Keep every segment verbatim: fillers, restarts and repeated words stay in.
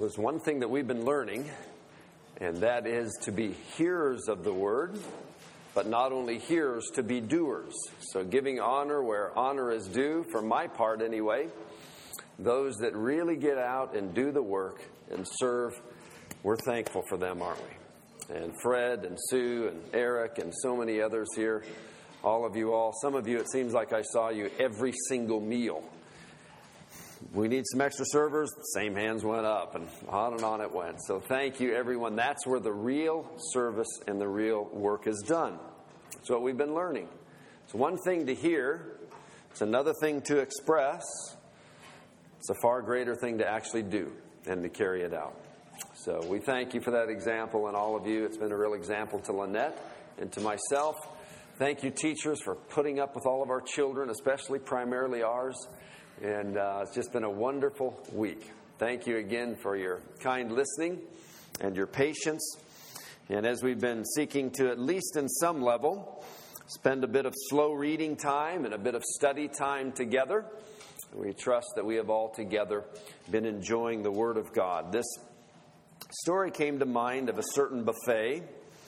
Well, there's one thing that we've been learning, and that is to be hearers of the word, but not only hearers, to be doers. So giving honor where honor is due, for my part anyway, those that really get out and do the work and serve, we're thankful for them, aren't we? And Fred and Sue and Eric and so many others here, all of you all. Some of you, it seems like I saw you every single meal. We need some extra servers. The same hands went up, and on and on it went. So thank you, everyone. That's where the real service and the real work is done. That's what we've been learning. It's one thing to hear. It's another thing to express. It's a far greater thing to actually do and to carry it out. So we thank you for that example, and all of you. It's been a real example to Lynette and to myself. Thank you, teachers, for putting up with all of our children, especially primarily ours. And uh, it's just been a wonderful week. Thank you again for your kind listening and your patience. And as we've been seeking to, at least in some level, spend a bit of slow reading time and a bit of study time together, we trust that we have all together been enjoying the Word of God. This story came to mind of a certain buffet.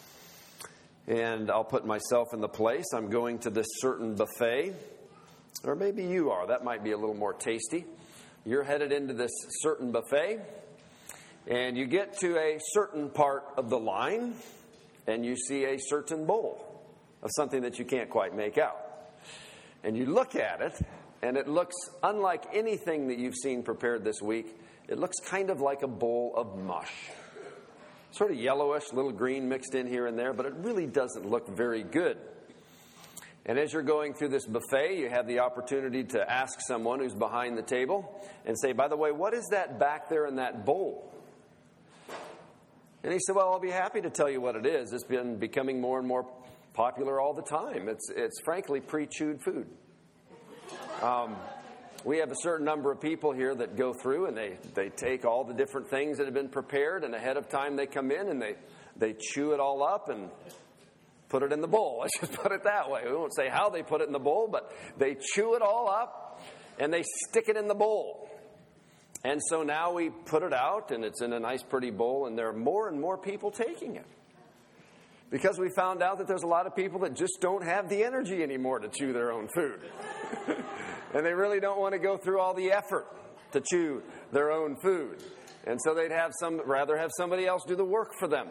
And I'll put myself in the place. I'm going to this certain buffet. Or maybe you are. That might be a little more tasty. You're headed into this certain buffet, and you get to a certain part of the line, and you see a certain bowl of something that you can't quite make out. And you look at it, and it looks unlike anything that you've seen prepared this week. It looks kind of like a bowl of mush. Sort of yellowish, little green mixed in here and there, but it really doesn't look very good. And as you're going through this buffet, you have the opportunity to ask someone who's behind the table and say, by the way, what is that back there in that bowl? And he said, well, I'll be happy to tell you what it is. It's been becoming more and more popular all the time. It's, it's frankly pre-chewed food. Um, we have a certain number of people here that go through and they, they take all the different things that have been prepared, and ahead of time they come in and they, they chew it all up and put it in the bowl. Let's just put it that way. We won't say how they put it in the bowl, but they chew it all up and they stick it in the bowl. And so now we put it out and it's in a nice pretty bowl, and there are more and more people taking it. Because we found out that there's a lot of people that just don't have the energy anymore to chew their own food. And they really don't want to go through all the effort to chew their own food. And so they'd have some rather have somebody else do the work for them.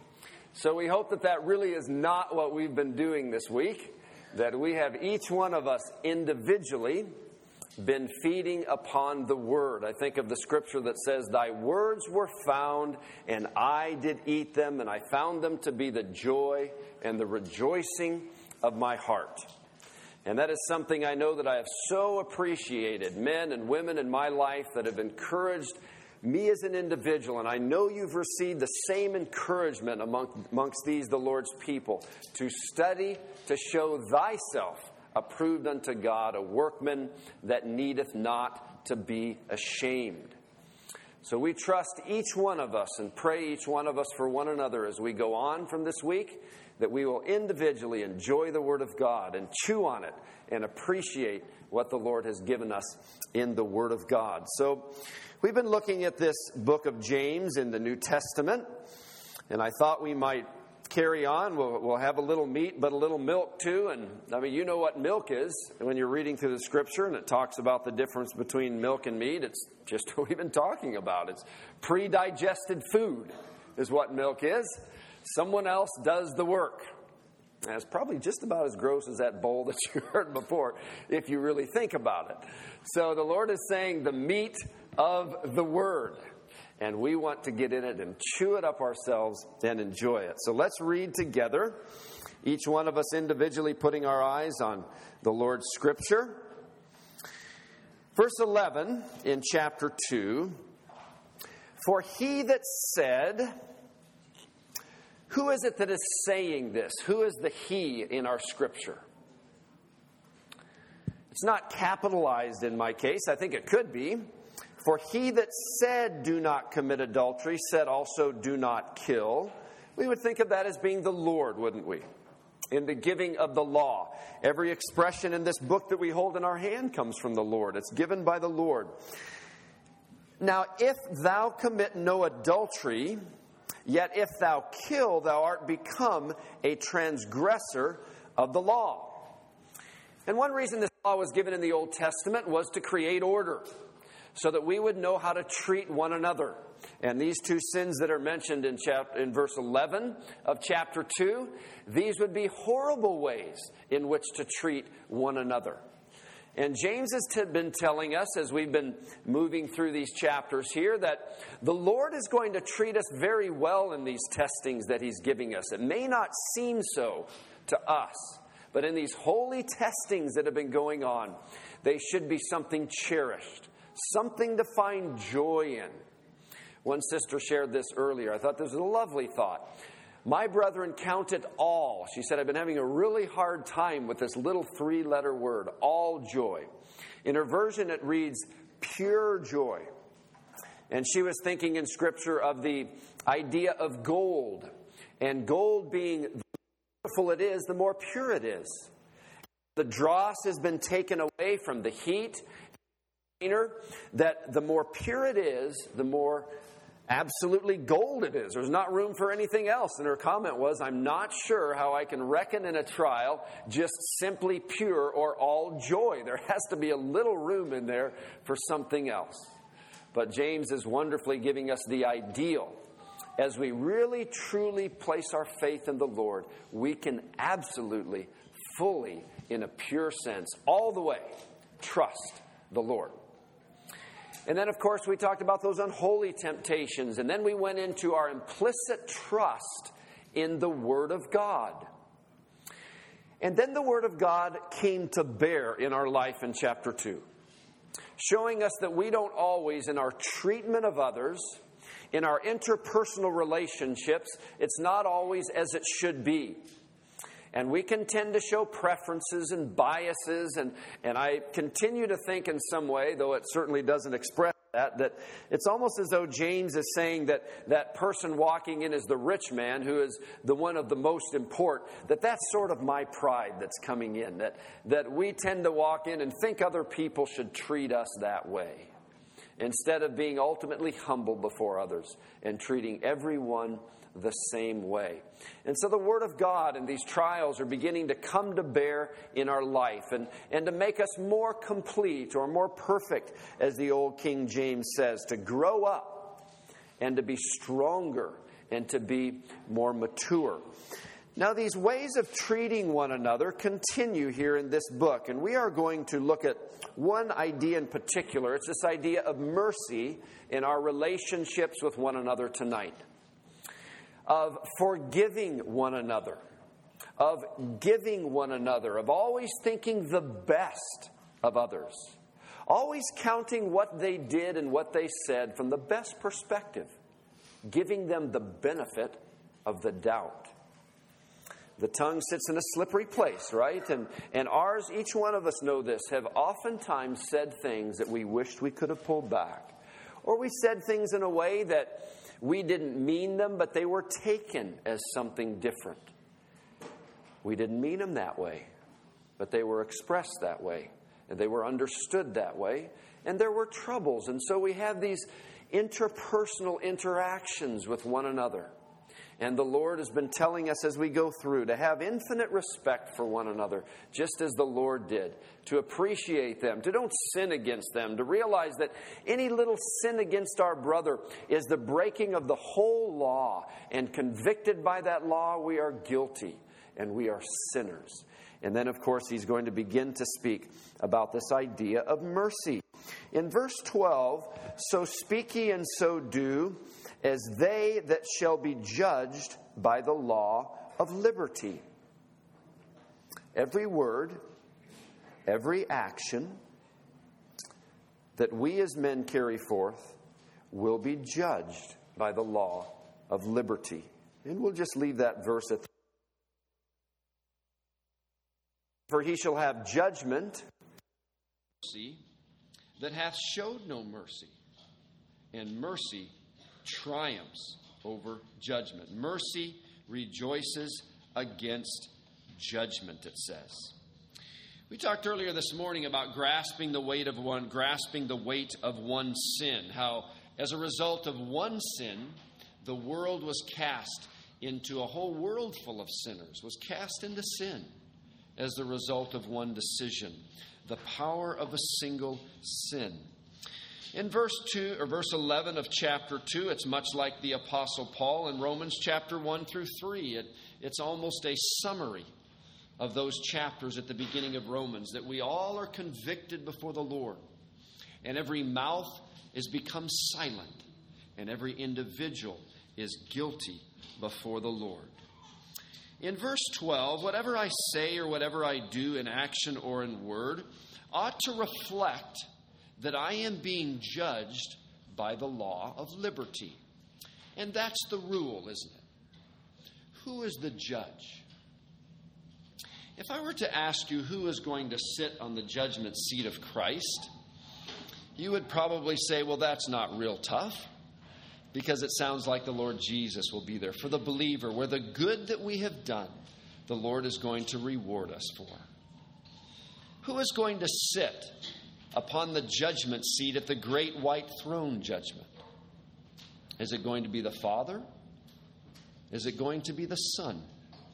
So we hope that that really is not what we've been doing this week, that we have each one of us individually been feeding upon the Word. I think of the scripture that says, thy words were found, and I did eat them, and I found them to be the joy and the rejoicing of my heart. And that is something I know that I have so appreciated, men and women in my life that have encouraged me as an individual, and I know you've received the same encouragement among, amongst these, the Lord's people, to study to show thyself approved unto God, a workman that needeth not to be ashamed. So we trust each one of us and pray each one of us for one another as we go on from this week, that we will individually enjoy the Word of God and chew on it and appreciate what the Lord has given us in the Word of God. So we've been looking at this book of James in the New Testament, and I thought we might carry on. We'll, we'll have a little meat, but a little milk too. And I mean, you know what milk is when you're reading through the Scripture, and it talks about the difference between milk and meat. It's just what we've been talking about. It's pre-digested food is what milk is. Someone else does the work. And it's probably just about as gross as that bowl that you heard before, if you really think about it. So the Lord is saying the meat of the Word. And we want to get in it and chew it up ourselves and enjoy it. So let's read together, each one of us individually putting our eyes on the Lord's Scripture. Verse eleven in chapter two. For he that said... Who is it that is saying this? Who is the he in our Scripture? It's not capitalized in my case. I think it could be. For he that said, do not commit adultery, said also, do not kill. We would think of that as being the Lord, wouldn't we? In the giving of the law. Every expression in this book that we hold in our hand comes from the Lord. It's given by the Lord. Now, if thou commit no adultery, yet if thou kill, thou art become a transgressor of the law. And one reason this law was given in the Old Testament was to create order, so that we would know how to treat one another. And these two sins that are mentioned in chapter, in verse eleven of chapter two, these would be horrible ways in which to treat one another. And James has t- been telling us, as we've been moving through these chapters here, that the Lord is going to treat us very well in these testings that He's giving us. It may not seem so to us, but in these holy testings that have been going on, they should be something cherished, something to find joy in. One sister shared this earlier. I thought this was a lovely thought. My brethren, count it all. She said, I've been having a really hard time with this little three-letter word, all joy. In her version, it reads, pure joy. And she was thinking in Scripture of the idea of gold. And gold being, the more beautiful it is, the more pure it is. The dross has been taken away from the heat, that the more pure it is, the more absolutely gold it is. There's not room for anything else. And her comment was, I'm not sure how I can reckon in a trial just simply pure or all joy. There has to be a little room in there for something else. But James is wonderfully giving us the ideal. As we really, truly place our faith in the Lord, we can absolutely, fully, in a pure sense, all the way, trust the Lord. And then, of course, we talked about those unholy temptations. And then we went into our implicit trust in the Word of God. And then the Word of God came to bear in our life in chapter two, showing us that we don't always, in our treatment of others, in our interpersonal relationships, it's not always as it should be. And we can tend to show preferences and biases, and, and I continue to think in some way, though it certainly doesn't express that, that it's almost as though James is saying that that person walking in as the rich man, who is the one of the most important, that that's sort of my pride that's coming in, that, that we tend to walk in and think other people should treat us that way, instead of being ultimately humble before others and treating everyone the same way. And so the Word of God and these trials are beginning to come to bear in our life and, and to make us more complete or more perfect, as the old King James says, to grow up and to be stronger and to be more mature. Now, these ways of treating one another continue here in this book, and we are going to look at one idea in particular. It's this idea of mercy in our relationships with one another tonight, of forgiving one another, of giving one another, of always thinking the best of others, always counting what they did and what they said from the best perspective, giving them the benefit of the doubt. The tongue sits in a slippery place, right? And, and ours, each one of us know this, have oftentimes said things that we wished we could have pulled back. Or we said things in a way that we didn't mean them, but they were taken as something different. We didn't mean them that way, but they were expressed that way, and they were understood that way, and there were troubles. And so we have these interpersonal interactions with one another. And the Lord has been telling us as we go through to have infinite respect for one another, just as the Lord did, to appreciate them, to don't sin against them, to realize that any little sin against our brother is the breaking of the whole law, and convicted by that law, we are guilty and we are sinners. And then, of course, he's going to begin to speak about this idea of mercy. In verse twelve, so speak ye and so do, as they that shall be judged by the law of liberty. Every word, every action that we as men carry forth will be judged by the law of liberty. And we'll just leave that verse at the For he shall have judgment mercy that hath showed no mercy, and mercy triumphs over judgment. Mercy rejoices against judgment, it says. We talked earlier this morning about grasping the weight of one, grasping the weight of one's sin, how As a result of one sin, the world was cast into a whole world full of sinners, was cast into sin as the result of one decision, the power of a single sin. In verse two or verse eleven of chapter two, it's much like the Apostle Paul in Romans chapter one through three. It, it's almost a summary of those chapters at the beginning of Romans, that we all are convicted before the Lord, and every mouth is become silent, and every individual is guilty before the Lord. In verse twelve, whatever I say or whatever I do in action or in word ought to reflect that I am being judged by the law of liberty. And that's the rule, isn't it? Who is the judge? If I were to ask you who is going to sit on the judgment seat of Christ, you would probably say, well, that's not real tough, because it sounds like the Lord Jesus will be there. For the believer, where the good that we have done, the Lord is going to reward us for. Who is going to sit upon the judgment seat at the great white throne judgment? Is it going to be the Father? Is it going to be the Son?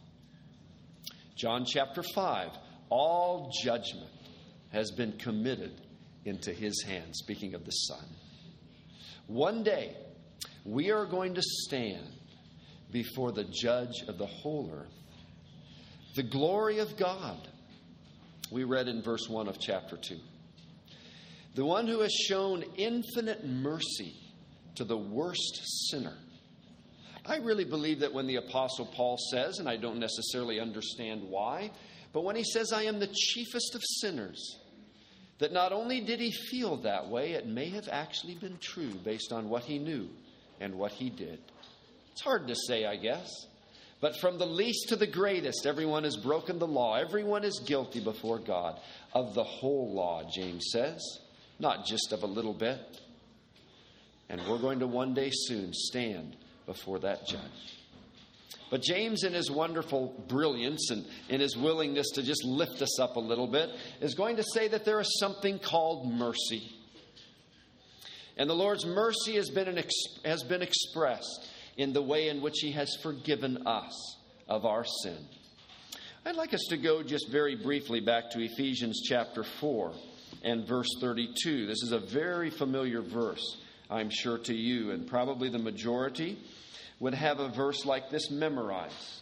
John chapter five, all judgment has been committed into his hands, speaking of the Son. One day, we are going to stand before the judge of the whole earth. The glory of God, we read in verse one of chapter two. The one who has shown infinite mercy to the worst sinner. I really believe that when the Apostle Paul says, and I don't necessarily understand why, but when he says, I am the chiefest of sinners, that not only did he feel that way, it may have actually been true based on what he knew and what he did. It's hard to say, I guess. But from the least to the greatest, everyone has broken the law. Everyone is guilty before God of the whole law, James says, not just of a little bit. And we're going to one day soon stand before that judge. But James, in his wonderful brilliance and in his willingness to just lift us up a little bit, is going to say that there is something called mercy. And the Lord's mercy has been, an, has been expressed in the way in which he has forgiven us of our sin. I'd like us to go just very briefly back to Ephesians chapter four and verse thirty-two. This is a very familiar verse, I'm sure, to you, and probably the majority would have a verse like this memorized.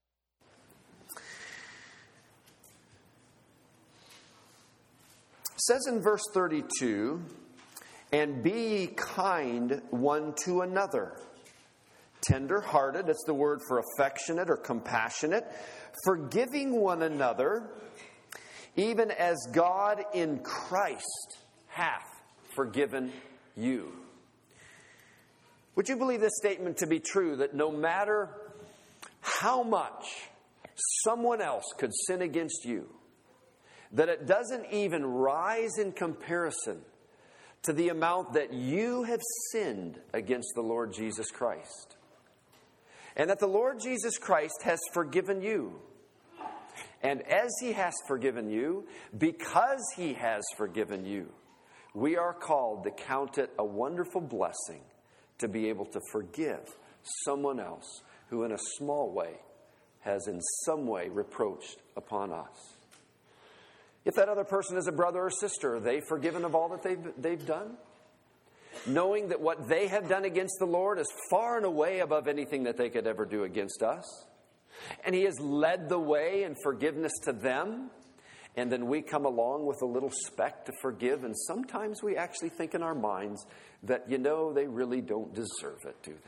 It says in verse thirty-two, and be kind one to another, tender-hearted, that's the word for affectionate or compassionate, forgiving one another, even as God in Christ hath forgiven you. Would you believe this statement to be true, that no matter how much someone else could sin against you, that it doesn't even rise in comparison to the amount that you have sinned against the Lord Jesus Christ? And that the Lord Jesus Christ has forgiven you. And as he has forgiven you, because he has forgiven you, we are called to count it a wonderful blessing to be able to forgive someone else who in a small way has in some way reproached upon us. If that other person is a brother or sister, are they forgiven of all that they've, they've done? Knowing that what they have done against the Lord is far and away above anything that they could ever do against us. And he has led the way in forgiveness to them. And then we come along with a little speck to forgive. And sometimes we actually think in our minds that, you know, they really don't deserve it, do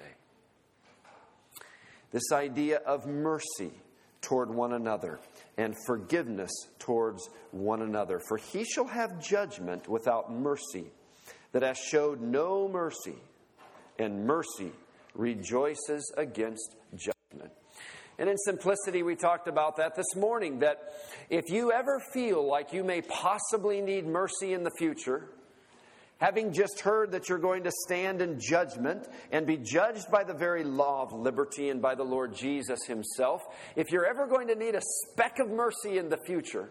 they? This idea of mercy toward one another and forgiveness towards one another. For he shall have judgment without mercy, that hath showed no mercy, and mercy rejoices against judgment. And in simplicity, we talked about that this morning, that if you ever feel like you may possibly need mercy in the future, having just heard that you're going to stand in judgment and be judged by the very law of liberty and by the Lord Jesus himself, if you're ever going to need a speck of mercy in the future,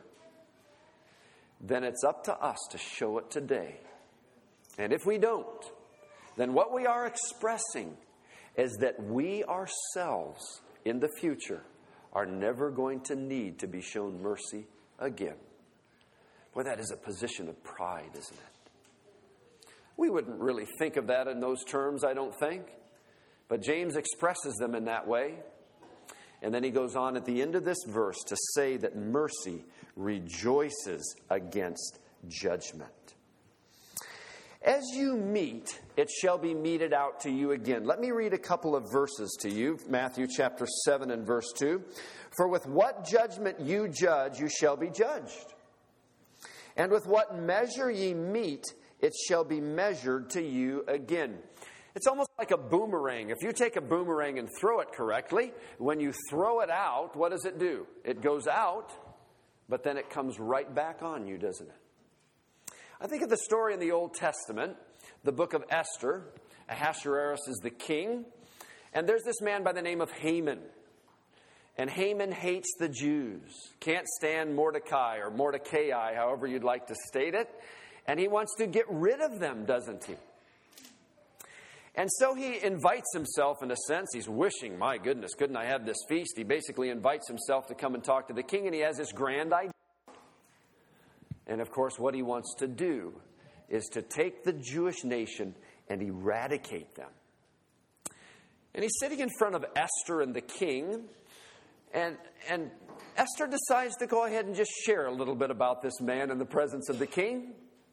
then it's up to us to show it today. And if we don't, then what we are expressing is that we ourselves in the future are never going to need to be shown mercy again. Boy, that is a position of pride, isn't it? We wouldn't really think of that in those terms, I don't think. But James expresses them in that way. And then he goes on at the end of this verse to say that mercy rejoices against judgment. As you meet, it shall be meted out to you again. Let me read a couple of verses to you. Matthew chapter seven and verse two. For with what judgment you judge, you shall be judged. And with what measure ye meet, it shall be measured to you again. It's almost like a boomerang. If you take a boomerang and throw it correctly, when you throw it out, what does it do? It goes out, but then it comes right back on you, doesn't it? I think of the story in the Old Testament, the book of Esther. Ahasuerus is the king, and there's this man by the name of Haman. And Haman hates the Jews, can't stand Mordecai or Mordecai, however you'd like to state it, and he wants to get rid of them, doesn't he? And so he invites himself, in a sense, he's wishing, my goodness, couldn't I have this feast? He basically invites himself to come and talk to the king, and he has this grand idea. And of course, what he wants to do is to take the Jewish nation and eradicate them. And he's sitting in front of Esther and the king, and, and Esther decides to go ahead and just share a little bit about this man in the presence of the king.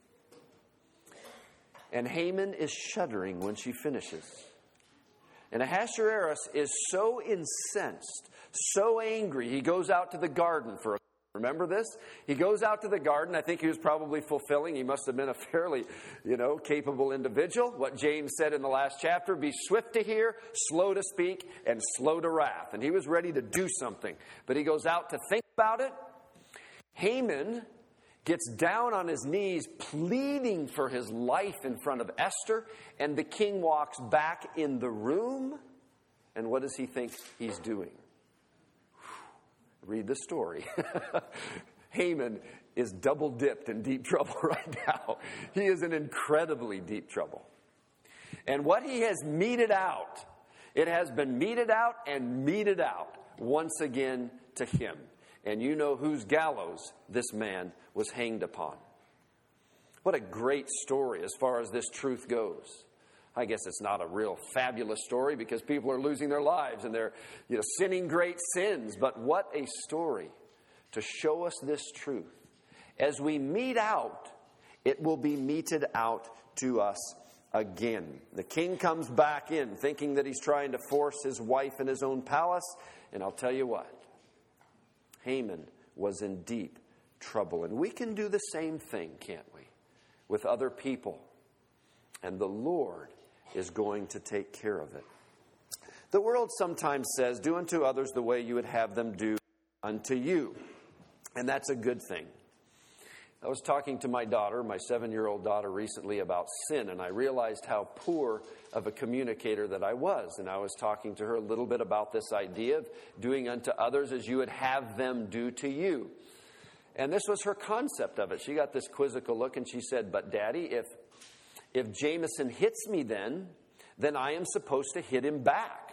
And Haman is shuddering when she finishes. And Ahasuerus is so incensed, so angry, he goes out to the garden for a Remember this? He goes out to the garden. I think he was probably fulfilling. He must have been a fairly, you know, capable individual. What James said in the last chapter, be swift to hear, slow to speak, and slow to wrath. And he was ready to do something. But he goes out to think about it. Haman gets down on his knees, pleading for his life in front of Esther. And the king walks back in the room. And what does he think he's doing? Read the story. Haman is double dipped in deep trouble right now. He is in incredibly deep trouble. And what he has meted out, it has been meted out and meted out once again to him. And you know whose gallows this man was hanged upon. What a great story as far as this truth goes. I guess it's not a real fabulous story because people are losing their lives and they're, you know, sinning great sins. But what a story to show us this truth. As we mete out, it will be meted out to us again. The king comes back in thinking that he's trying to force his wife in his own palace. And I'll tell you what, Haman was in deep trouble. And we can do the same thing, can't we, with other people. And the Lord is going to take care of it. The world sometimes says, do unto others the way you would have them do unto you. And that's a good thing. I was talking to my daughter, my seven-year-old daughter, recently about sin, and I realized how poor of a communicator that I was. And I was talking to her a little bit about this idea of doing unto others as you would have them do to you. And this was her concept of it. She got this quizzical look, and she said, but Daddy, if If Jameson hits me then, then I am supposed to hit him back.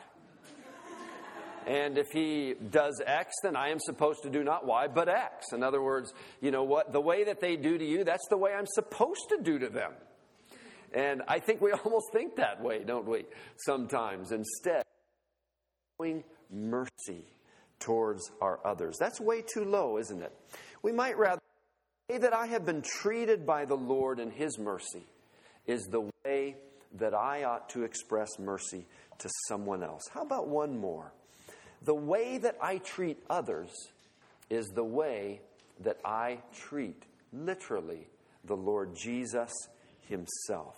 And if he does X, then I am supposed to do not Y, but X. In other words, you know what? The way that they do to you, that's the way I'm supposed to do to them. And I think we almost think that way, don't we? Sometimes. Instead, showing mercy towards our others. That's way too low, isn't it? We might rather say that I have been treated by the Lord in His mercy is the way that I ought to express mercy to someone else. How about one more? The way that I treat others is the way that I treat, literally, the Lord Jesus Himself.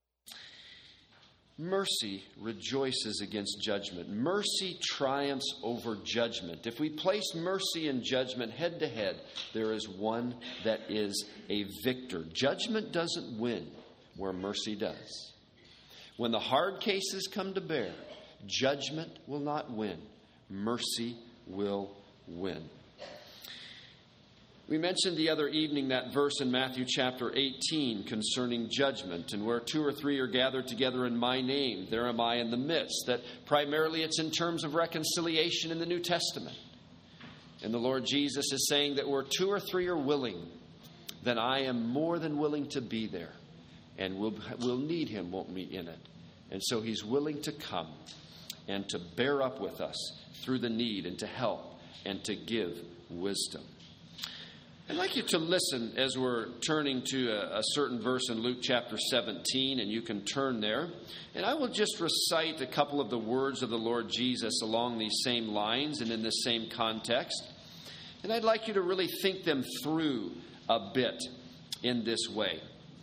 Mercy rejoices against judgment. Mercy triumphs over judgment. If we place mercy and judgment head to head, there is one that is a victor. Judgment doesn't win where mercy does. When the hard cases come to bear, judgment will not win. Mercy will win. We mentioned the other evening that verse in Matthew chapter eighteen concerning judgment, and where two or three are gathered together in my name, there am I in the midst. That primarily it's in terms of reconciliation in the New Testament. And the Lord Jesus is saying that where two or three are willing, then I am more than willing to be there. And we'll, we'll need him, won't we, in it. And so he's willing to come and to bear up with us through the need and to help and to give wisdom. I'd like you to listen as we're turning to a, a certain verse in Luke chapter seventeen, and you can turn there. And I will just recite a couple of the words of the Lord Jesus along these same lines and in this same context. And I'd like you to really think them through a bit in this way.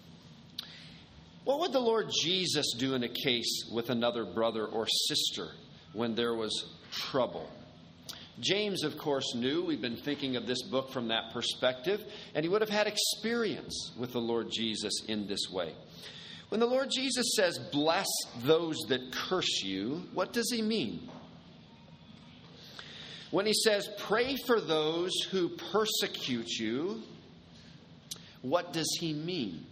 What would the Lord Jesus do in a case with another brother or sister when there was trouble? James, of course, knew. We've been thinking of this book from that perspective, and he would have had experience with the Lord Jesus in this way. When the Lord Jesus says, bless those that curse you, what does he mean? When he says, pray for those who persecute you, what does he mean?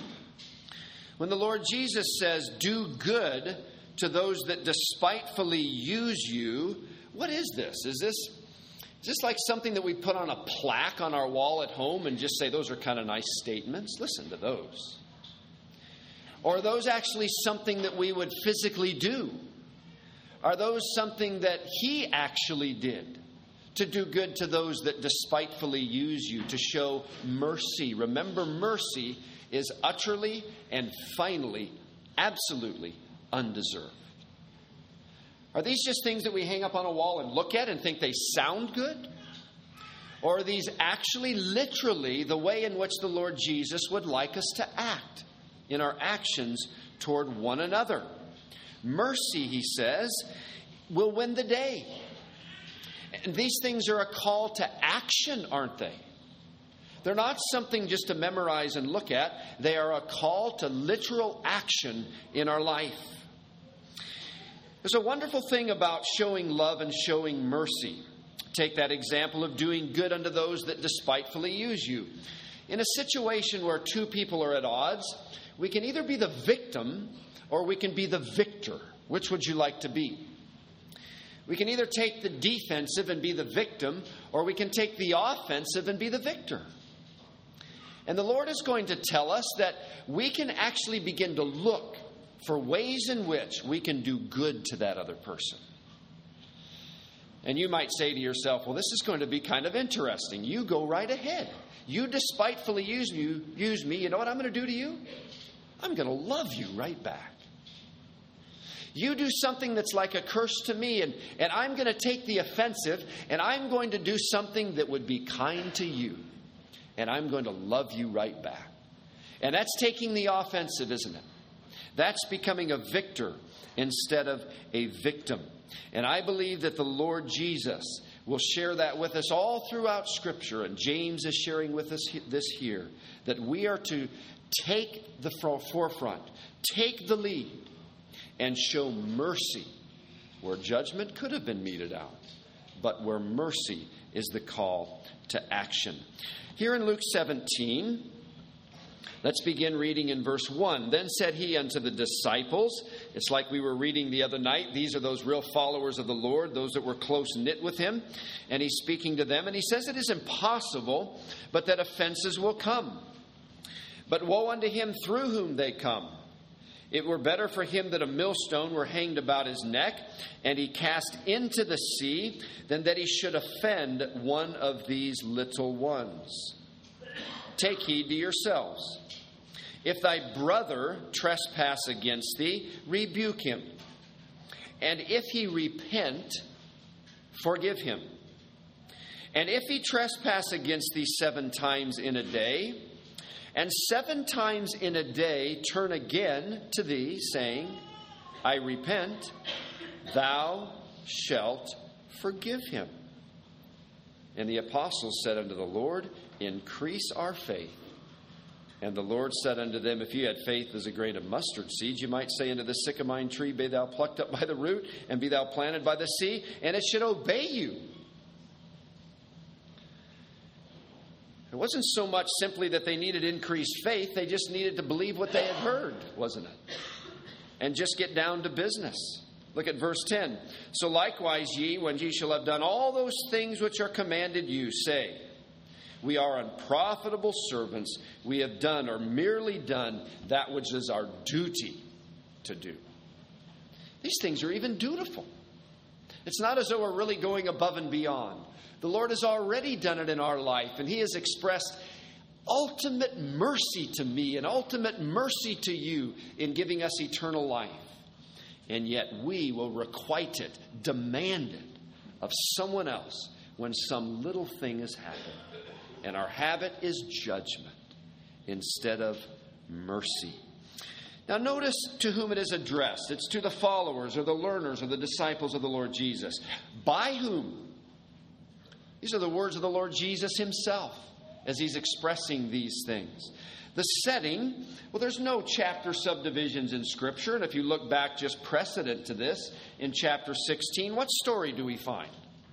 When the Lord Jesus says, do good to those that despitefully use you, what is this? Is this is this like something that we put on a plaque on our wall at home and just say, those are kind of nice statements? Listen to those. Or are those actually something that we would physically do? Are those something that he actually did? To do good to those that despitefully use you, to show mercy. Remember, mercy is utterly and finally, absolutely undeserved. Are these just things that we hang up on a wall and look at and think they sound good? Or are these actually literally the way in which the Lord Jesus would like us to act in our actions toward one another? Mercy, he says, will win the day. And these things are a call to action, aren't they? They're not something just to memorize and look at. They are a call to literal action in our life. There's a wonderful thing about showing love and showing mercy. Take that example of doing good unto those that despitefully use you. In a situation where two people are at odds, we can either be the victim or we can be the victor. Which would you like to be? We can either take the defensive and be the victim, or we can take the offensive and be the victor. And the Lord is going to tell us that we can actually begin to look for ways in which we can do good to that other person. And you might say to yourself, well, this is going to be kind of interesting. You go right ahead. You despitefully use me, use me. You know what I'm going to do to you? I'm going to love you right back. You do something that's like a curse to me, and, and I'm going to take the offensive, and I'm going to do something that would be kind to you. And I'm going to love you right back. And that's taking the offensive, isn't it? That's becoming a victor instead of a victim. And I believe that the Lord Jesus will share that with us all throughout Scripture. And James is sharing with us this here, that we are to take the forefront, take the lead, and show mercy where judgment could have been meted out, but where mercy is the call to action. Here in Luke seventeen, let's begin reading in verse one. Then said he unto the disciples, it's like we were reading the other night. These are those real followers of the Lord, those that were close knit with him. And he's speaking to them, and he says it is impossible, but that offenses will come. But woe unto him through whom they come. It were better for him that a millstone were hanged about his neck, and he cast into the sea, than that he should offend one of these little ones. Take heed to yourselves. If thy brother trespass against thee, rebuke him. And if he repent, forgive him. And if he trespass against thee seven times in a day, and seven times in a day turn again to thee, saying, I repent, thou shalt forgive him. And the apostles said unto the Lord, increase our faith. And the Lord said unto them, if you had faith as a grain of mustard seed, you might say unto the sycamine tree, be thou plucked up by the root, and be thou planted by the sea, and it should obey you. It wasn't so much simply that they needed increased faith. They just needed to believe what they had heard, wasn't it? And just get down to business. Look at verse ten. So likewise ye, when ye shall have done all those things which are commanded you, say, we are unprofitable servants. We have done or merely done that which is our duty to do. These things are even dutiful. It's not as though we're really going above and beyond. The Lord has already done it in our life, and He has expressed ultimate mercy to me and ultimate mercy to you in giving us eternal life. And yet we will requite it, demand it of someone else when some little thing has happened. And our habit is judgment instead of mercy. Now notice to whom it is addressed. It's to the followers or the learners or the disciples of the Lord Jesus. By whom? These are the words of the Lord Jesus Himself as He's expressing these things. The setting, well, there's no chapter subdivisions in Scripture. And if you look back just precedent to this, in chapter sixteen, what story do we find?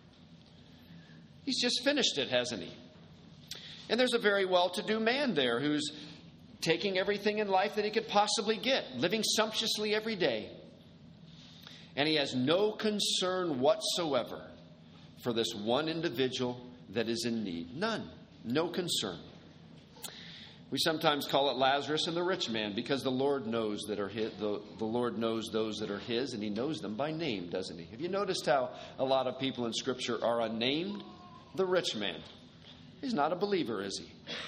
He's just finished it, hasn't He? And there's a very well-to-do man there who's taking everything in life that he could possibly get, living sumptuously every day. And he has no concern whatsoever for this one individual that is in need. None. No concern. We sometimes call it Lazarus and the rich man because the Lord knows that are his, the, the Lord knows those that are His, and He knows them by name, doesn't He? Have you noticed how a lot of people in Scripture are unnamed? The rich man. He's not a believer, is he?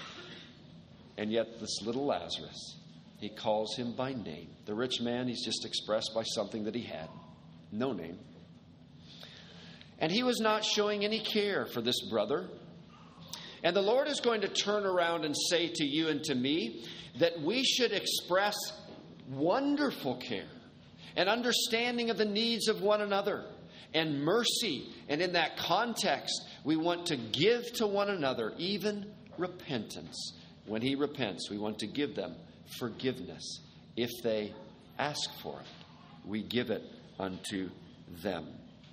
And yet this little Lazarus, He calls him by name. The rich man, he's just expressed by something that he had. No name. And he was not showing any care for this brother. And the Lord is going to turn around and say to you and to me that we should express wonderful care and understanding of the needs of one another and mercy. And in that context, we want to give to one another even repentance. When he repents, we want to give them forgiveness. If they ask for it, we give it unto them.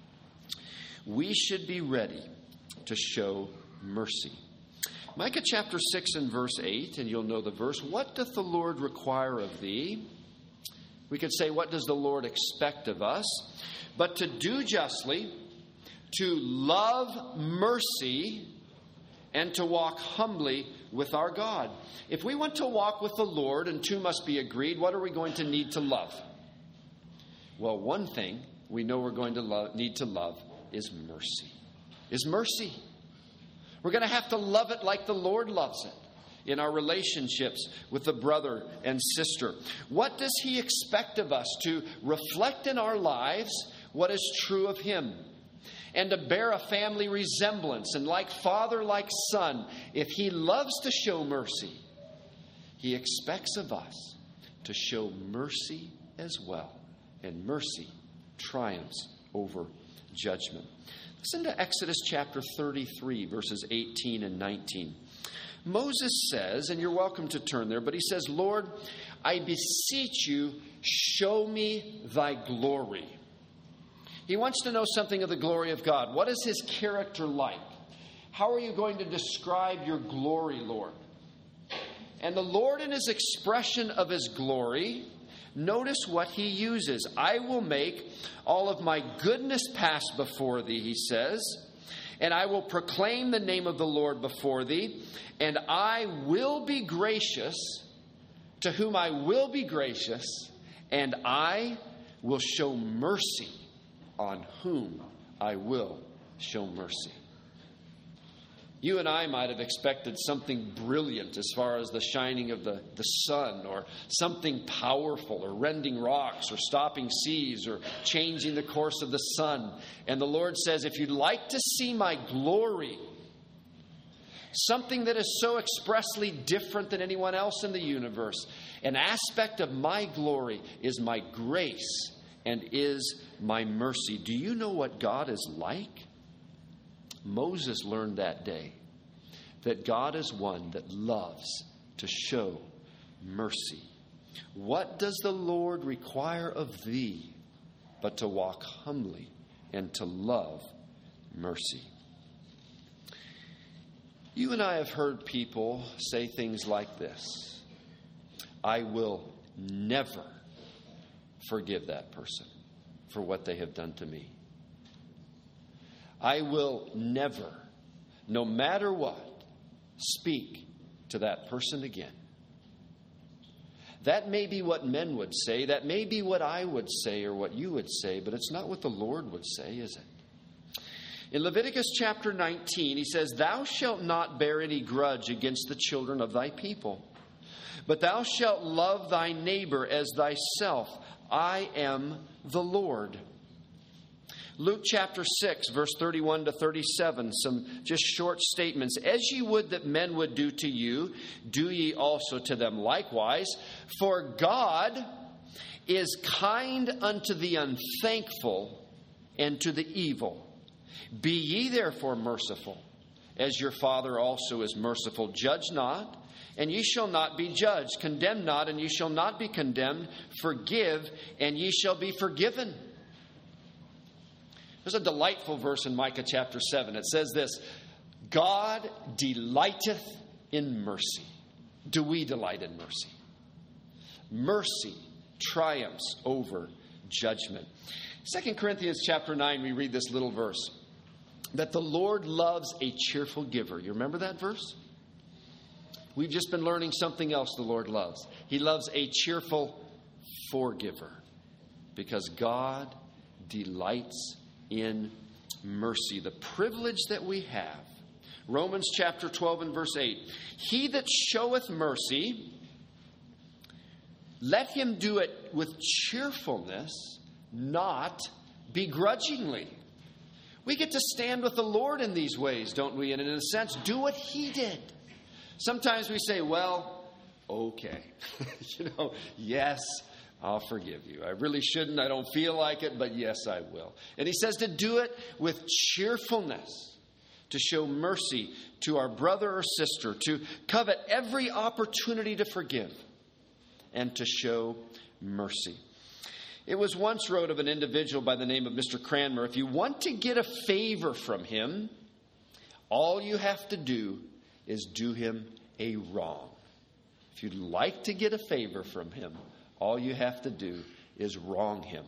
We should be ready to show mercy. Micah chapter six and verse eight, and you'll know the verse. What doth the Lord require of thee? We could say, what does the Lord expect of us? But to do justly, to love mercy, and to walk humbly with our God. If we want to walk with the Lord, and two must be agreed, what are we going to need to love? Well, one thing we know we're going to love, need to love is mercy. Is mercy. We're going to have to love it like the Lord loves it in our relationships with the brother and sister. What does He expect of us? To reflect in our lives what is true of Him, and to bear a family resemblance, and like father, like son. If He loves to show mercy, He expects of us to show mercy as well. And mercy triumphs over judgment. Listen to Exodus chapter thirty-three, verses eighteen and nineteen. Moses says, and you're welcome to turn there, but he says, Lord, I beseech you, show me thy glory. He wants to know something of the glory of God. What is His character like? How are you going to describe your glory, Lord? And the Lord, in His expression of His glory, notice what He uses. I will make all of my goodness pass before thee, He says, and I will proclaim the name of the Lord before thee, and I will be gracious to whom I will be gracious, and I will show mercy on whom I will show mercy. You and I might have expected something brilliant as far as the shining of the, the sun, or something powerful, or rending rocks, or stopping seas, or changing the course of the sun. And the Lord says, if you'd like to see my glory, something that is so expressly different than anyone else in the universe, an aspect of my glory is my grace and is my mercy. Do you know what God is like? Moses learned that day that God is one that loves to show mercy. What does the Lord require of thee but to walk humbly and to love mercy? You and I have heard people say things like this: I will never forgive that person for what they have done to me. I will never, no matter what, speak to that person again. That may be what men would say. That may be what I would say or what you would say, but it's not what the Lord would say, is it? In Leviticus chapter nineteen, he says, Thou shalt not bear any grudge against the children of thy people, but thou shalt love thy neighbor as thyself. I am the Lord. Luke chapter six, verse thirty-one to thirty-seven, some just short statements. As ye would that men would do to you, do ye also to them likewise. For God is kind unto the unthankful and to the evil. Be ye therefore merciful, as your Father also is merciful. Judge not, and ye shall not be judged. Condemn not, and ye shall not be condemned. Forgive, and ye shall be forgiven. There's a delightful verse in Micah chapter seven. It says this: God delighteth in mercy. Do we delight in mercy? Mercy triumphs over judgment. Second Corinthians chapter nine, we read this little verse, that the Lord loves a cheerful giver. You remember that verse? We've just been learning something else the Lord loves. He loves a cheerful forgiver, because God delights in mercy. The privilege that we have. Romans chapter twelve and verse eight. He that showeth mercy, let him do it with cheerfulness, not begrudgingly. We get to stand with the Lord in these ways, don't we? And in a sense, do what He did. Sometimes we say, well, okay. you know, yes, I'll forgive you. I really shouldn't. I don't feel like it, but yes, I will. And He says to do it with cheerfulness, to show mercy to our brother or sister, to covet every opportunity to forgive, and to show mercy. It was once wrote of an individual by the name of Mister Cranmer, if you want to get a favor from him, all you have to do is do him a wrong. If you'd like to get a favor from him, all you have to do is wrong him.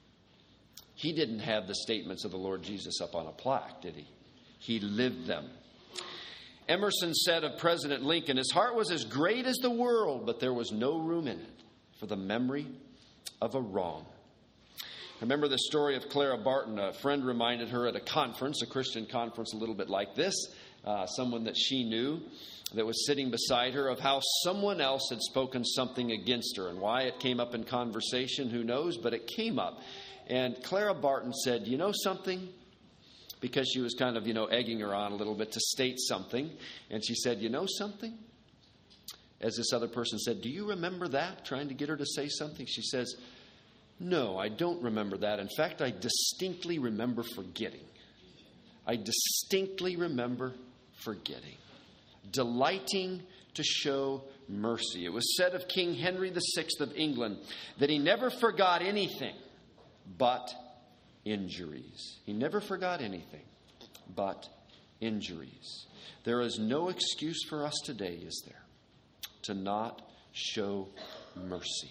He didn't have the statements of the Lord Jesus up on a plaque, did he? He lived them. Emerson said of President Lincoln, his heart was as great as the world, but there was no room in it for the memory of a wrong. I remember the story of Clara Barton. A friend reminded her at a conference, a Christian conference a little bit like this, uh, someone that she knew that was sitting beside her, of how someone else had spoken something against her. And why it came up in conversation, who knows, but it came up. And Clara Barton said, you know something? Because she was kind of, you know, egging her on a little bit to state something. And she said, you know something? As this other person said, do you remember that? Trying to get her to say something. She says, no, I don't remember that. In fact, I distinctly remember forgetting. I distinctly remember forgetting. Delighting to show mercy. It was said of King Henry the Sixth of England that he never forgot anything but injuries. He never forgot anything but injuries. There is no excuse for us today, is there, to not show mercy.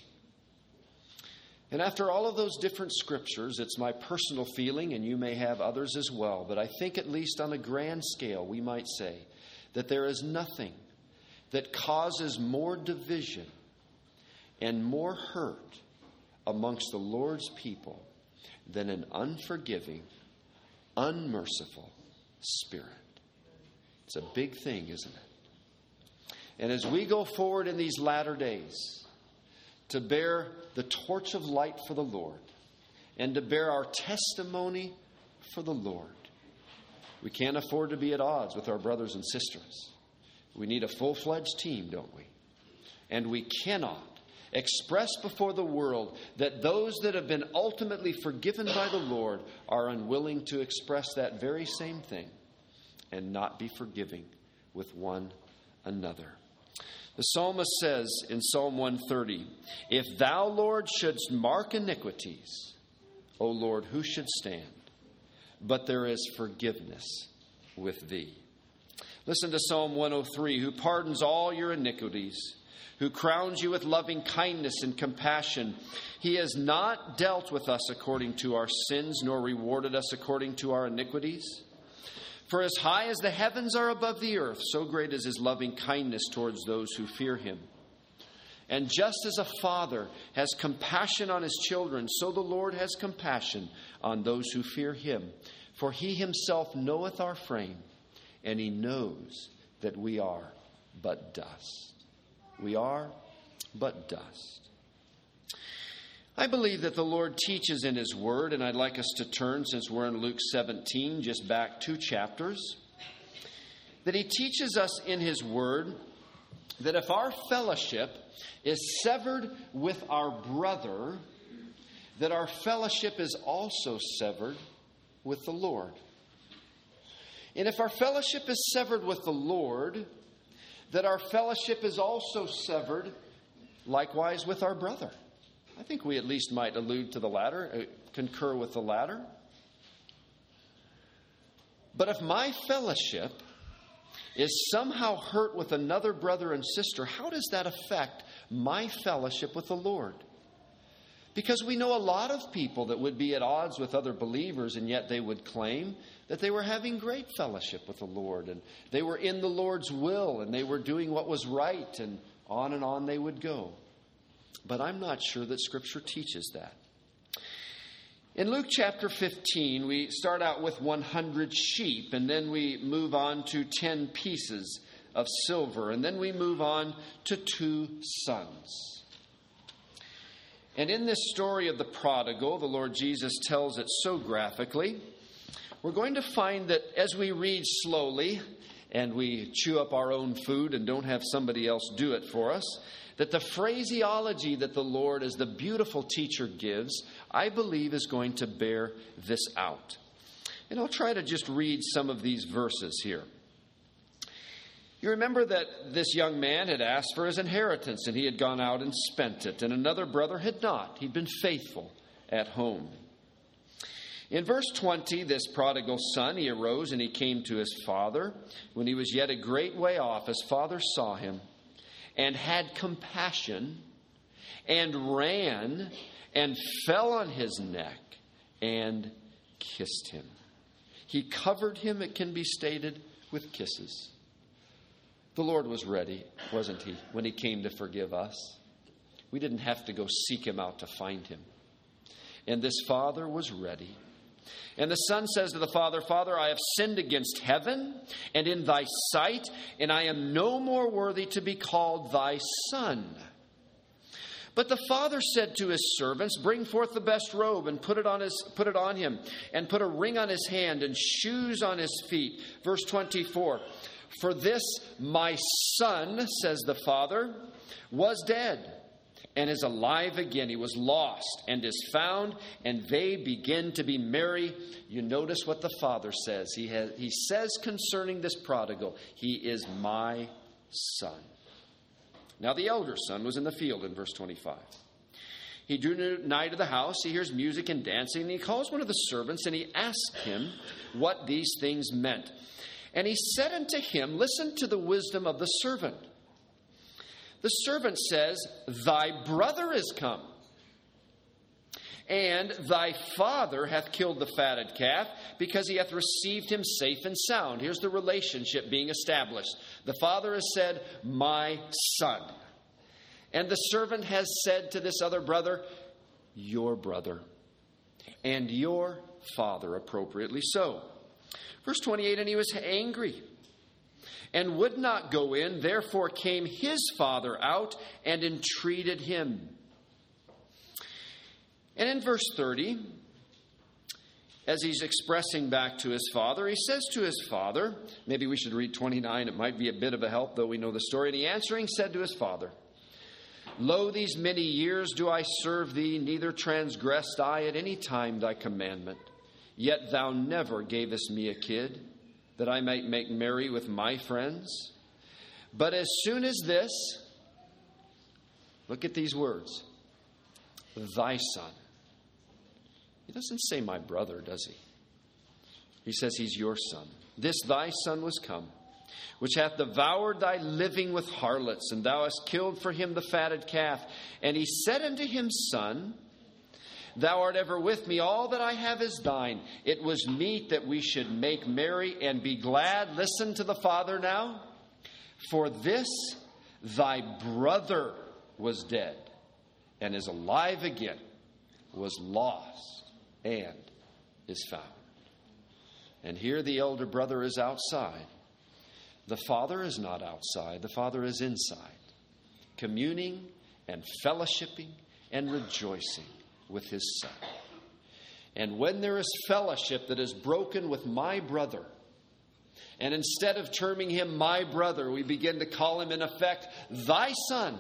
And after all of those different scriptures, it's my personal feeling, and you may have others as well, but I think at least on a grand scale, we might say that there is nothing that causes more division and more hurt amongst the Lord's people than an unforgiving, unmerciful spirit. It's a big thing, isn't it? And as we go forward in these latter days to bear the torch of light for the Lord and to bear our testimony for the Lord, we can't afford to be at odds with our brothers and sisters. We need a full-fledged team, don't we? And we cannot express before the world that those that have been ultimately forgiven by the Lord are unwilling to express that very same thing and not be forgiving with one another. The psalmist says in Psalm one thirty, if thou, Lord, shouldst mark iniquities, O Lord, who should stand? But there is forgiveness with thee. Listen to Psalm one oh three, who pardons all your iniquities, who crowns you with loving kindness and compassion. He has not dealt with us according to our sins, nor rewarded us according to our iniquities. For as high as the heavens are above the earth, so great is his loving kindness towards those who fear him. And just as a father has compassion on his children, so the Lord has compassion on those who fear him. For he himself knoweth our frame, and he knows that we are but dust. We are but dust. I believe that the Lord teaches in his word, and I'd like us to turn, since we're in Luke seventeen, just back two chapters, that he teaches us in his word that if our fellowship is severed with our brother, that our fellowship is also severed with the Lord. And if our fellowship is severed with the Lord, that our fellowship is also severed likewise with our brother. I think we at least might allude to the latter, uh, concur with the latter. But if my fellowship is somehow hurt with another brother and sister, how does that affect my fellowship with the Lord? Because we know a lot of people that would be at odds with other believers, and yet they would claim that they were having great fellowship with the Lord, and they were in the Lord's will, and they were doing what was right, and on and on they would go. But I'm not sure that Scripture teaches that. In Luke chapter fifteen, we start out with one hundred sheep, and then we move on to ten pieces of silver, and then we move on to two sons. And in this story of the prodigal, the Lord Jesus tells it so graphically. We're going to find that as we read slowly and we chew up our own food and don't have somebody else do it for us, that the phraseology that the Lord, as the beautiful teacher, gives, I believe is going to bear this out. And I'll try to just read some of these verses here. You remember that this young man had asked for his inheritance, and he had gone out and spent it, and another brother had not. He'd been faithful at home. In verse twenty, this prodigal son, he arose and he came to his father. When he was yet a great way off, his father saw him and had compassion and ran and fell on his neck and kissed him. He covered him, it can be stated, with kisses. The Lord was ready, wasn't he, when he came to forgive us? We didn't have to go seek him out to find him. And this father was ready. And the son says to the father, Father, I have sinned against heaven and in thy sight, and I am no more worthy to be called thy son. But the father said to his servants, Bring forth the best robe and put it on his, put it on him, and put a ring on his hand and shoes on his feet. Verse twenty-four. For this my son, says the father, was dead and is alive again. He was lost and is found, and they begin to be merry. You notice what the father says. He has, he says concerning this prodigal, he is my son. Now the elder son was in the field in verse twenty-five. He drew nigh to the house. He hears music and dancing, and he calls one of the servants, and he asks him what these things meant. And he said unto him, Listen to the wisdom of the servant. The servant says, Thy brother is come, and thy father hath killed the fatted calf, because he hath received him safe and sound. Here's the relationship being established. The father has said, My son. And the servant has said to this other brother, Your brother, and your father, appropriately so. Verse twenty-eight, and he was angry and would not go in. Therefore came his father out and entreated him. And in verse thirty, as he's expressing back to his father, he says to his father, maybe we should read twenty-nine. It might be a bit of a help, though we know the story. And he answering said to his father, Lo, these many years do I serve thee, neither transgressed I at any time thy commandment. Yet thou never gavest me a kid, that I might make merry with my friends. But as soon as this, look at these words, thy son. He doesn't say my brother, does he? He says he's your son. This thy son was come, which hath devoured thy living with harlots, and thou hast killed for him the fatted calf. And he said unto him, Son, thou art ever with me, all that I have is thine. It was meet that we should make merry and be glad. Listen to the father now. For this thy brother was dead, and is alive again, was lost, and is found. And here the elder brother is outside. The father is not outside. The father is inside, communing and fellowshipping and rejoicing with his son. And when there is fellowship that is broken with my brother, and instead of terming him my brother, we begin to call him in effect thy son,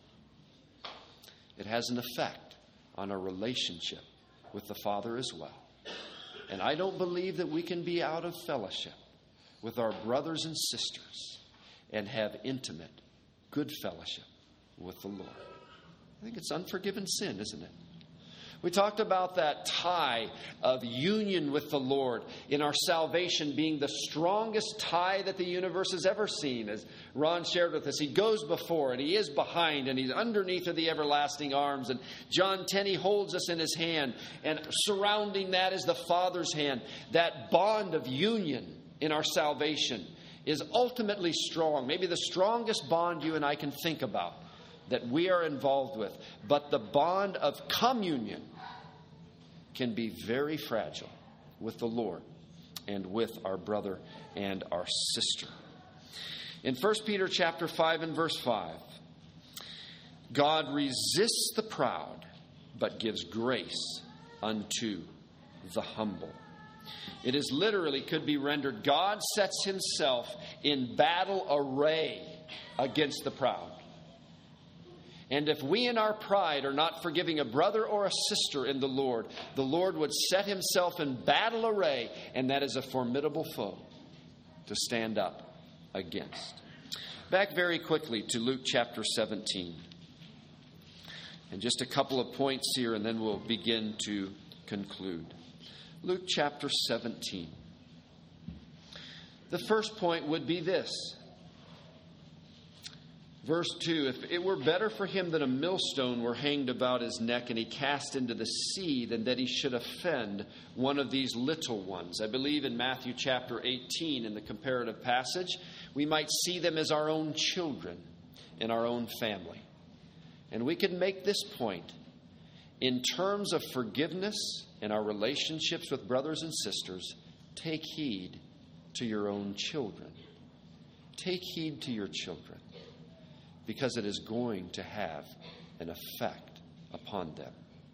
it has an effect on our relationship with the Father as well. And I don't believe that we can be out of fellowship with our brothers and sisters and have intimate, good fellowship with the Lord. I think it's unforgiven sin, isn't it? We talked about that tie of union with the Lord in our salvation being the strongest tie that the universe has ever seen. As Ron shared with us, he goes before and he is behind and he's underneath of the everlasting arms. And John ten, he holds us in his hand, and surrounding that is the Father's hand. That bond of union in our salvation is ultimately strong, maybe the strongest bond you and I can think about that we are involved with. But the bond of communion can be very fragile with the Lord and with our brother and our sister. In First Peter chapter five and verse five, God resists the proud, but gives grace unto the humble. It is literally, could be rendered, God sets himself in battle array against the proud. And if we in our pride are not forgiving a brother or a sister in the Lord, the Lord would set himself in battle array, and that is a formidable foe to stand up against. Back very quickly to Luke chapter seventeen. And just a couple of points here, and then we'll begin to conclude. Luke chapter seventeen. The first point would be this. Verse two, if it were better for him that a millstone were hanged about his neck and he cast into the sea than that he should offend one of these little ones. I believe in Matthew chapter eighteen, in the comparative passage, we might see them as our own children in our own family. And we can make this point in terms of forgiveness in our relationships with brothers and sisters. Take heed to your own children. Take heed to your children, because it is going to have an effect upon them.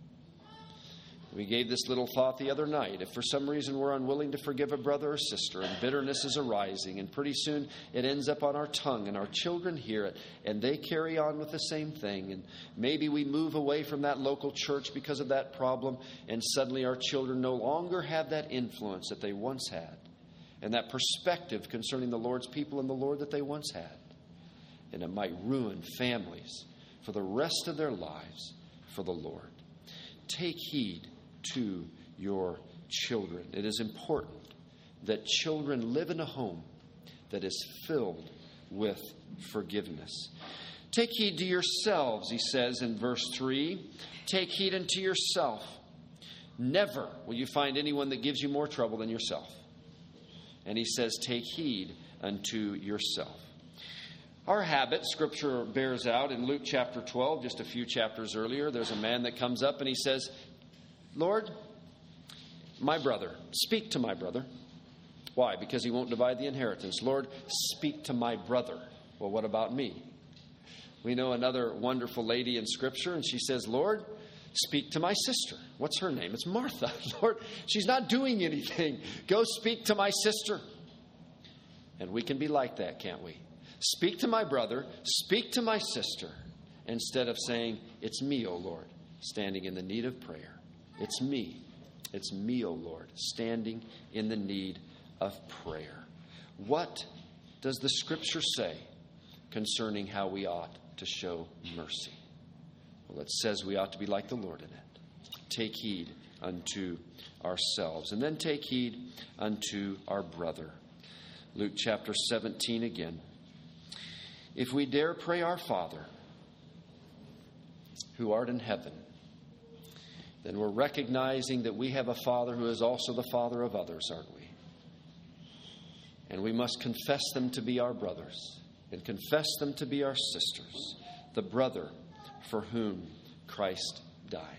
We gave this little thought the other night. If for some reason we're unwilling to forgive a brother or sister and bitterness is arising, and pretty soon it ends up on our tongue and our children hear it and they carry on with the same thing, and maybe we move away from that local church because of that problem, and suddenly our children no longer have that influence that they once had and that perspective concerning the Lord's people and the Lord that they once had. And it might ruin families for the rest of their lives for the Lord. Take heed to your children. It is important that children live in a home that is filled with forgiveness. Take heed to yourselves, he says in verse three. Take heed unto yourself. Never will you find anyone that gives you more trouble than yourself. And he says, take heed unto yourself. Our habit, Scripture bears out in Luke chapter twelve, just a few chapters earlier, there's a man that comes up and he says, Lord, my brother, speak to my brother. Why? Because he won't divide the inheritance. Lord, speak to my brother. Well, what about me? We know another wonderful lady in Scripture, and she says, Lord, speak to my sister. What's her name? It's Martha. Lord, she's not doing anything. Go speak to my sister. And we can be like that, can't we? Speak to my brother, speak to my sister, instead of saying, it's me, O Lord, standing in the need of prayer. It's me. It's me, O Lord, standing in the need of prayer. What does the Scripture say concerning how we ought to show mercy? Well, it says we ought to be like the Lord in it. Take heed unto ourselves, and then take heed unto our brother. Luke chapter seventeen again. If we dare pray, Our Father, who art in heaven, then we're recognizing that we have a Father who is also the Father of others, aren't we? And we must confess them to be our brothers and confess them to be our sisters, the brother for whom Christ died.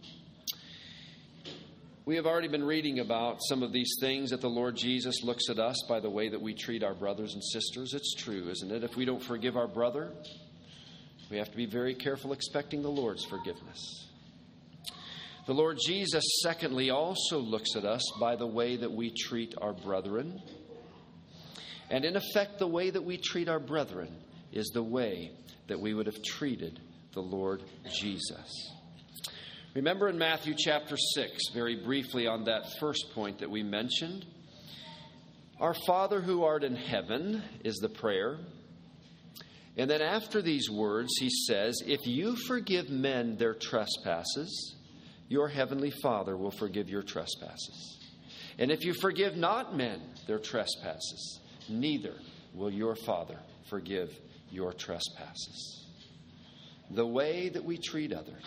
We have already been reading about some of these things that the Lord Jesus looks at us by the way that we treat our brothers and sisters. It's true, isn't it? If we don't forgive our brother, we have to be very careful expecting the Lord's forgiveness. The Lord Jesus, secondly, also looks at us by the way that we treat our brethren. And in effect, the way that we treat our brethren is the way that we would have treated the Lord Jesus. Remember in Matthew chapter six, very briefly on that first point that we mentioned, Our Father who art in heaven is the prayer. And then after these words, he says, if you forgive men their trespasses, your heavenly Father will forgive your trespasses. And if you forgive not men their trespasses, neither will your Father forgive your trespasses. The way that we treat others.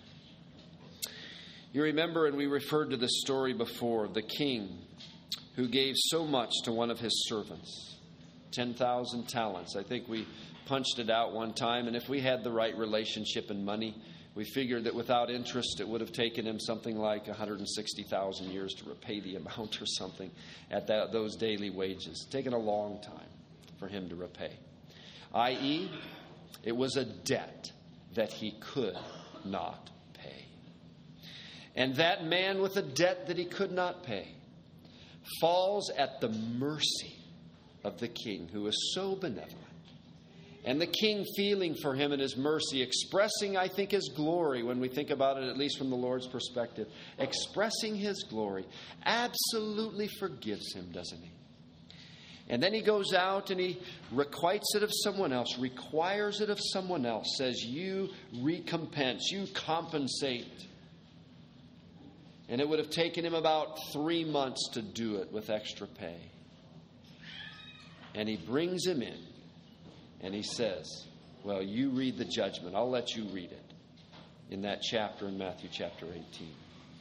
You remember, and we referred to this story before, the king who gave so much to one of his servants, ten thousand talents. I think we punched it out one time, and if we had the right relationship and money, we figured that without interest, it would have taken him something like one hundred sixty thousand years to repay the amount or something at that, those daily wages. Taken a long time for him to repay. that is, it was a debt that he could not pay. And that man with a debt that he could not pay falls at the mercy of the king, who is so benevolent. And the king, feeling for him and his mercy, expressing, I think, his glory, when we think about it, at least from the Lord's perspective, expressing his glory, absolutely forgives him, doesn't he? And then he goes out and he requites it of someone else, requires it of someone else, says, you recompense, you compensate. And it would have taken him about three months to do it with extra pay. And he brings him in. And he says, well, you read the judgment. I'll let you read it in that chapter in Matthew chapter eighteen.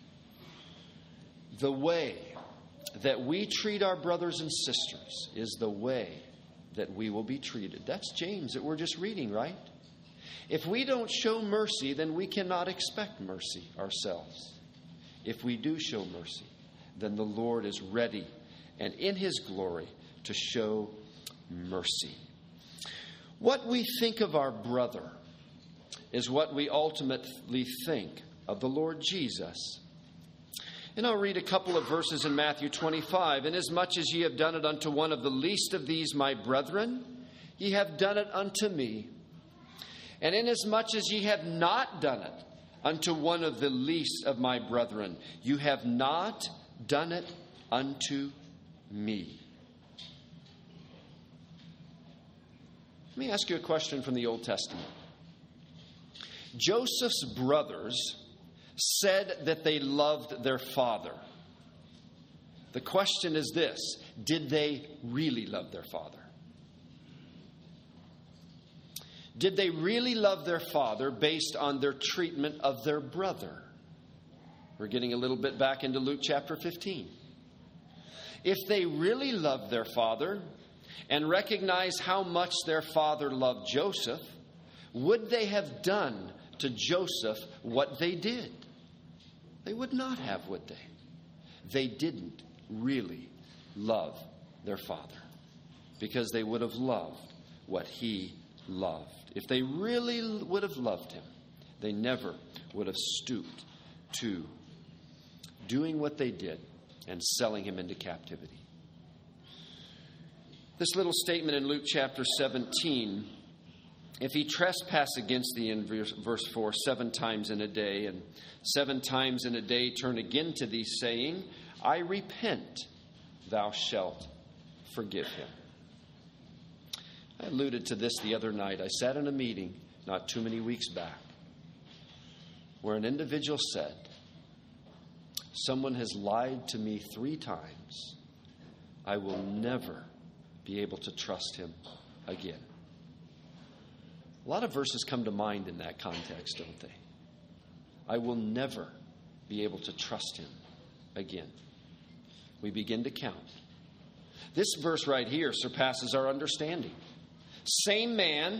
The way that we treat our brothers and sisters is the way that we will be treated. That's James that we're just reading, right? If we don't show mercy, then we cannot expect mercy ourselves. If we do show mercy, then the Lord is ready and in his glory to show mercy. What we think of our brother is what we ultimately think of the Lord Jesus. And I'll read a couple of verses in Matthew twenty-five. Inasmuch as ye have done it unto one of the least of these my brethren, ye have done it unto me. And inasmuch as ye have not done it unto one of the least of my brethren, you have not done it unto me. Let me ask you a question from the Old Testament. Joseph's brothers said that they loved their father. The question is this: did they really love their father? Did they really love their father based on their treatment of their brother? We're getting a little bit back into Luke chapter fifteen. If they really loved their father and recognized how much their father loved Joseph, would they have done to Joseph what they did? They would not have, would they? They didn't really love their father because they would have loved what he loved. If they really would have loved him, they never would have stooped to doing what they did and selling him into captivity. This little statement in Luke chapter seventeen, if he trespass against thee, in verse four, seven times in a day, and seven times in a day turn again to thee, saying, I repent, thou shalt forgive him. I alluded to this the other night. I sat in a meeting not too many weeks back where an individual said, someone has lied to me three times. I will never be able to trust him again. A lot of verses come to mind in that context, don't they? I will never be able to trust him again. We begin to count. This verse right here surpasses our understanding. Same man,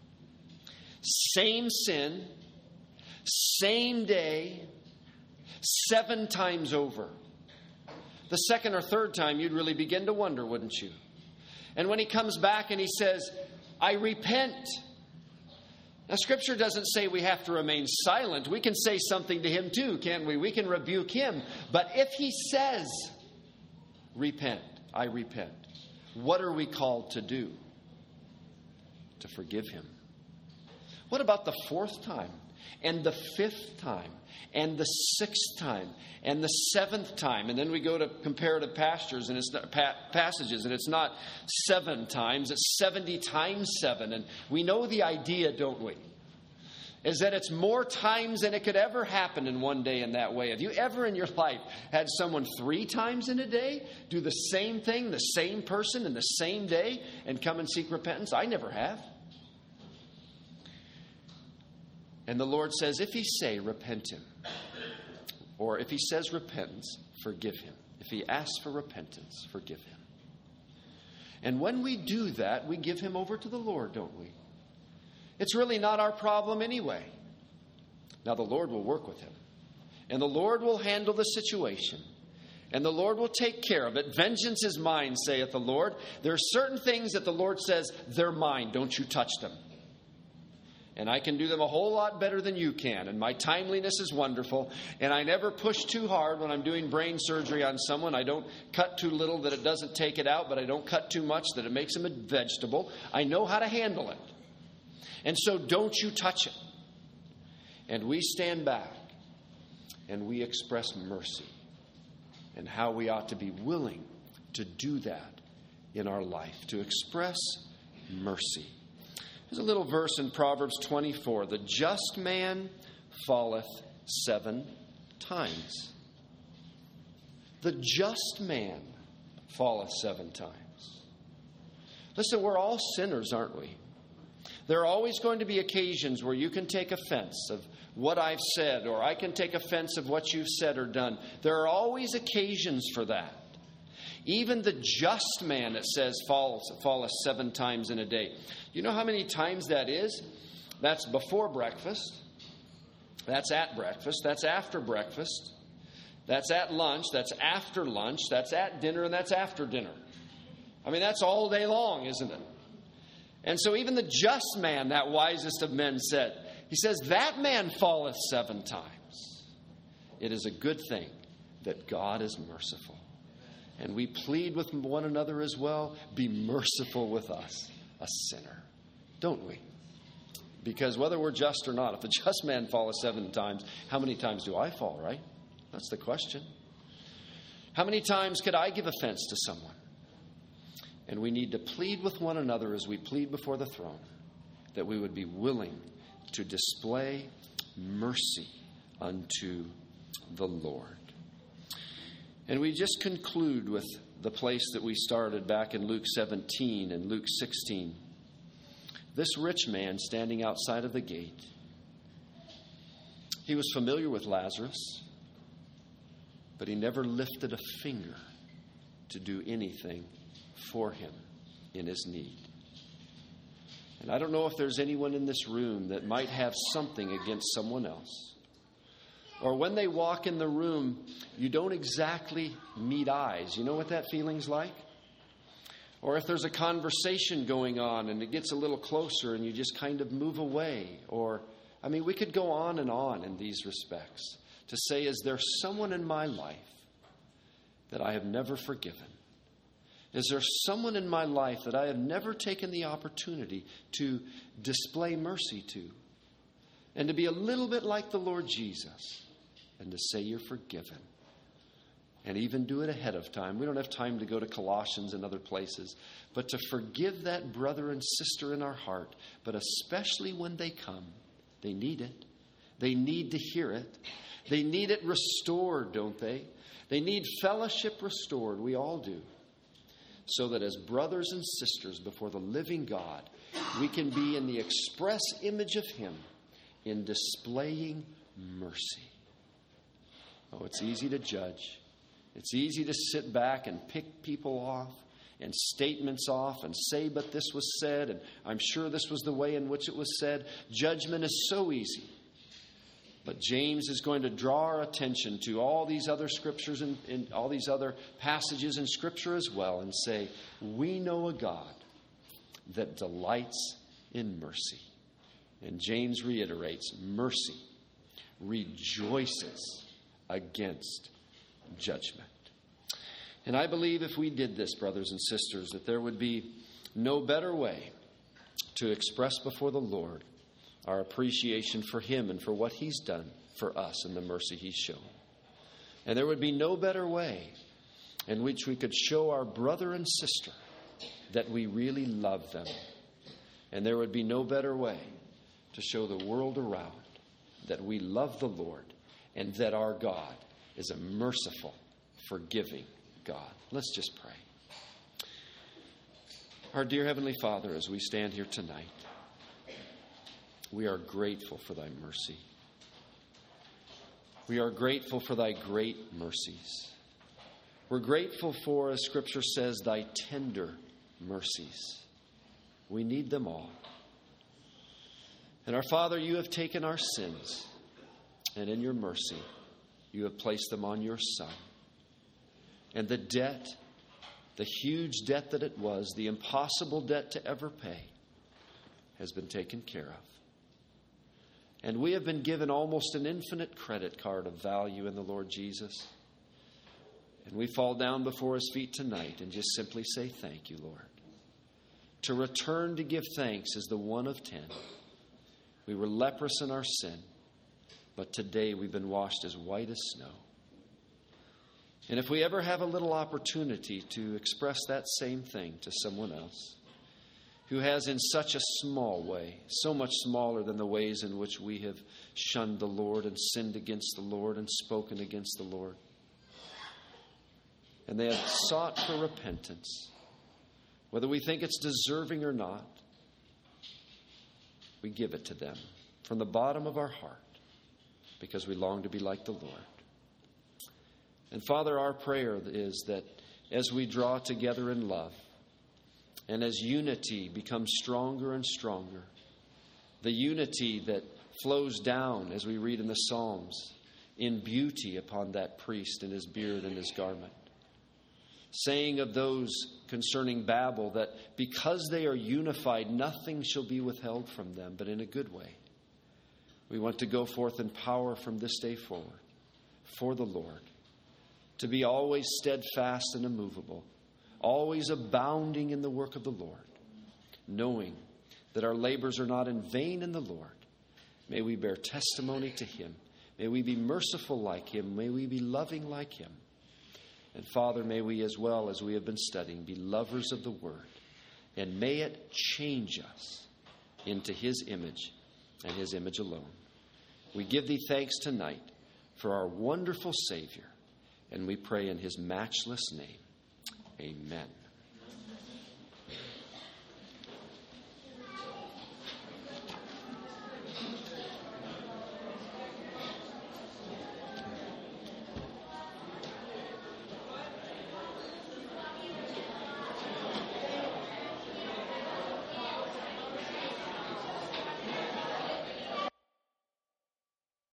same sin, same day, seven times over. The second or third time, you'd really begin to wonder, wouldn't you? And when he comes back and he says, I repent. Now, Scripture doesn't say we have to remain silent. We can say something to him too, can't we? We can rebuke him. But if he says, repent, I repent, what are we called to do? To forgive him. What about the fourth time? And the fifth time? And the sixth time? And the seventh time? And then we go to comparative pastures and it's not, pa- passages, and it's not seven times, it's seventy times seven. And we know the idea, don't we? Is that it's more times than it could ever happen in one day in that way. Have you ever in your life had someone three times in a day do the same thing, the same person in the same day, and come and seek repentance? I never have. And the Lord says, if he say, repent him, or if he says repentance, forgive him. If he asks for repentance, forgive him. And when we do that, we give him over to the Lord, don't we? It's really not our problem anyway. Now the Lord will work with him. And the Lord will handle the situation. And the Lord will take care of it. Vengeance is mine, saith the Lord. There are certain things that the Lord says, they're mine. Don't you touch them. And I can do them a whole lot better than you can. And my timeliness is wonderful. And I never push too hard when I'm doing brain surgery on someone. I don't cut too little that it doesn't take it out, but I don't cut too much that it makes them a vegetable. I know how to handle it. And so don't you touch it. And we stand back and we express mercy and how we ought to be willing to do that in our life, to express mercy. There's a little verse in Proverbs twenty-four. The just man falleth seven times. The just man falleth seven times. Listen, we're all sinners, aren't we? There are always going to be occasions where you can take offense of what I've said, or I can take offense of what you've said or done. There are always occasions for that. Even the just man, it says, falls, falleth seven times in a day. You know how many times that is? That's before breakfast. That's at breakfast. That's after breakfast. That's at lunch. That's after lunch. That's at dinner. And that's after dinner. I mean, that's all day long, isn't it? And so even the just man, that wisest of men, said, he says, that man falleth seven times. It is a good thing that God is merciful. And we plead with one another as well, be merciful with us, a sinner. Don't we? Because whether we're just or not, if the just man falleth seven times, how many times do I fall, right? That's the question. How many times could I give offense to someone? And we need to plead with one another as we plead before the throne, that we would be willing to display mercy unto the Lord. And we just conclude with the place that we started back in Luke seventeen and Luke sixteen. This rich man standing outside of the gate. He was familiar with Lazarus, but he never lifted a finger to do anything for him in his need. And I don't know if there's anyone in this room that might have something against someone else. Or when they walk in the room, you don't exactly meet eyes. You know what that feeling's like? Or if there's a conversation going on and it gets a little closer and you just kind of move away. Or, I mean, we could go on and on in these respects to say, is there someone in my life that I have never forgiven? Is there someone in my life that I have never taken the opportunity to display mercy to? And to be a little bit like the Lord Jesus and to say you're forgiven. And even do it ahead of time. We don't have time to go to Colossians and other places. But to forgive that brother and sister in our heart. But especially when they come, they need it. They need to hear it. They need it restored, don't they? They need fellowship restored. We all do. so that as brothers and sisters before the living God, we can be in the express image of Him in displaying mercy. Oh, it's easy to judge. It's easy to sit back and pick people off and statements off and say, but this was said, and I'm sure this was the way in which it was said. Judgment is so easy. But James is going to draw our attention to all these other scriptures and, and all these other passages in Scripture as well and say, we know a God that delights in mercy. And James reiterates, mercy rejoices against judgment. And I believe if we did this, brothers and sisters, that there would be no better way to express before the Lord our appreciation for Him and for what He's done for us and the mercy He's shown. And there would be no better way in which we could show our brother and sister that we really love them. And there would be no better way to show the world around that we love the Lord and that our God is a merciful, forgiving God. Let's just pray. Our dear Heavenly Father, as we stand here tonight, we are grateful for Thy mercy. We are grateful for Thy great mercies. We're grateful for, as Scripture says, Thy tender mercies. We need them all. And our Father, You have taken our sins, and in Your mercy, You have placed them on Your Son. And the debt, the huge debt that it was, the impossible debt to ever pay, has been taken care of. And we have been given almost an infinite credit card of value in the Lord Jesus. And we fall down before His feet tonight and just simply say, thank You, Lord. To return to give thanks is the one of ten. We were leprous in our sin, but today we've been washed as white as snow. And if we ever have a little opportunity to express that same thing to someone else who has in such a small way, so much smaller than the ways in which we have shunned the Lord and sinned against the Lord and spoken against the Lord, and they have sought for repentance, whether we think it's deserving or not, we give it to them from the bottom of our heart because we long to be like the Lord. And Father, our prayer is that as we draw together in love and as unity becomes stronger and stronger, the unity that flows down, as we read in the Psalms, in beauty upon that priest and his beard and his garment, saying of those concerning Babel that because they are unified, nothing shall be withheld from them, but in a good way. We want to go forth in power from this day forward for the Lord, to be always steadfast and immovable, always abounding in the work of the Lord, knowing that our labors are not in vain in the Lord. May we bear testimony to Him. May we be merciful like Him. May we be loving like Him. And Father, may we, as well as we have been studying, be lovers of the Word. And may it change us into His image and His image alone. We give Thee thanks tonight for our wonderful Savior. And we pray in His matchless name. Amen.